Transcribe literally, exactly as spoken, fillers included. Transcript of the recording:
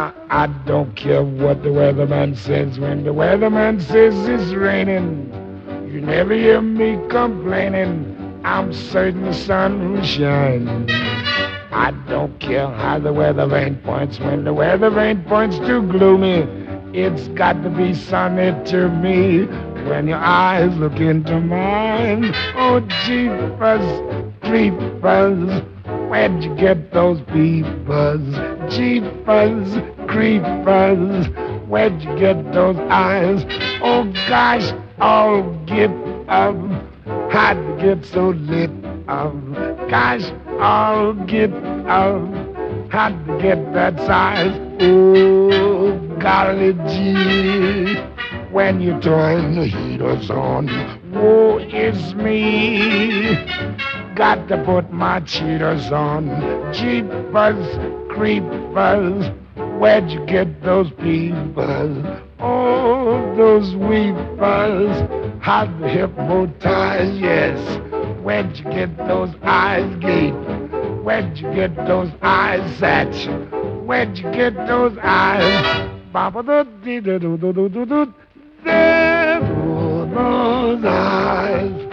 Now, I don't care what the weatherman says. When the weatherman says it's raining, you never hear me complaining. I'm certain the sun will shine. I don't care how the weather vane points. When the weather vane points too gloomy, it's got to be sunny to me. When your eyes look into mine, oh, jeepers, creepers, where'd you get those peepers? Jeepers, creepers, where'd you get those eyes? Oh, gosh, I'll get up. How'd you get so lit up? Gosh, I'll get up. How'd you get that size? Oh, golly gee, when you turn the heaters on, woe is me. Got to put my cheaters on. Jeepers, creepers, where'd you get those peepers? Oh, those weepers, how'd the hypnotize? Yes, where'd you get those eyes, Gape? Where'd you get those eyes, Satch? Where'd you get those eyes? Baba do dee do do do do do. There go those eyes.